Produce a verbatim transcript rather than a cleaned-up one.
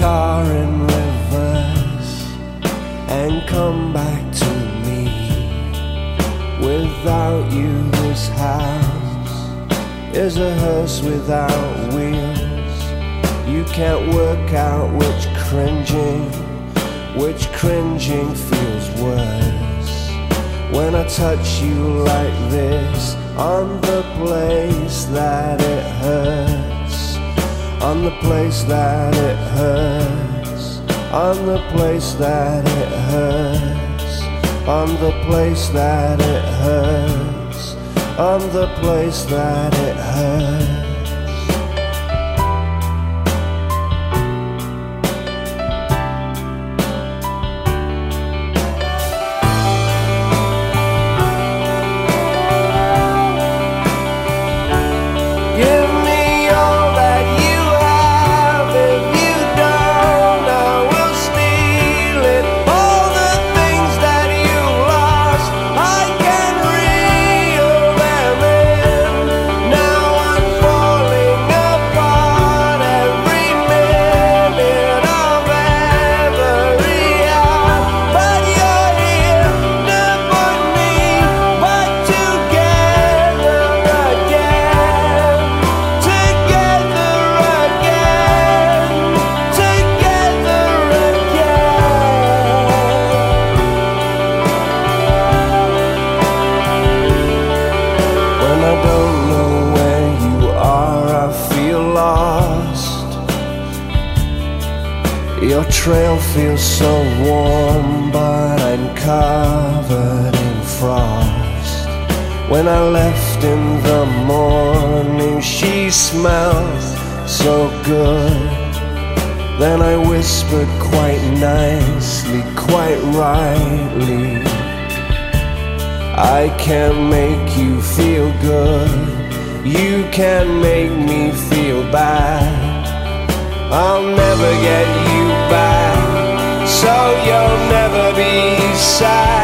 car in reverse and come back to me. Without you, this house is a hearse without wheels. You can't work out which cringing, which cringing feels worse. When I touch you like this, on the place that it hurts, on the place that it hurts, on the place that it hurts, on the place that it hurts, on the place that it hurts. Your trail feels so warm, but I'm covered in frost. When I left in the morning, she smelled so good. Then I whispered quite nicely, quite rightly, I can make you feel good, you can make me feel bad. I'll never get you back, so you'll never be sad.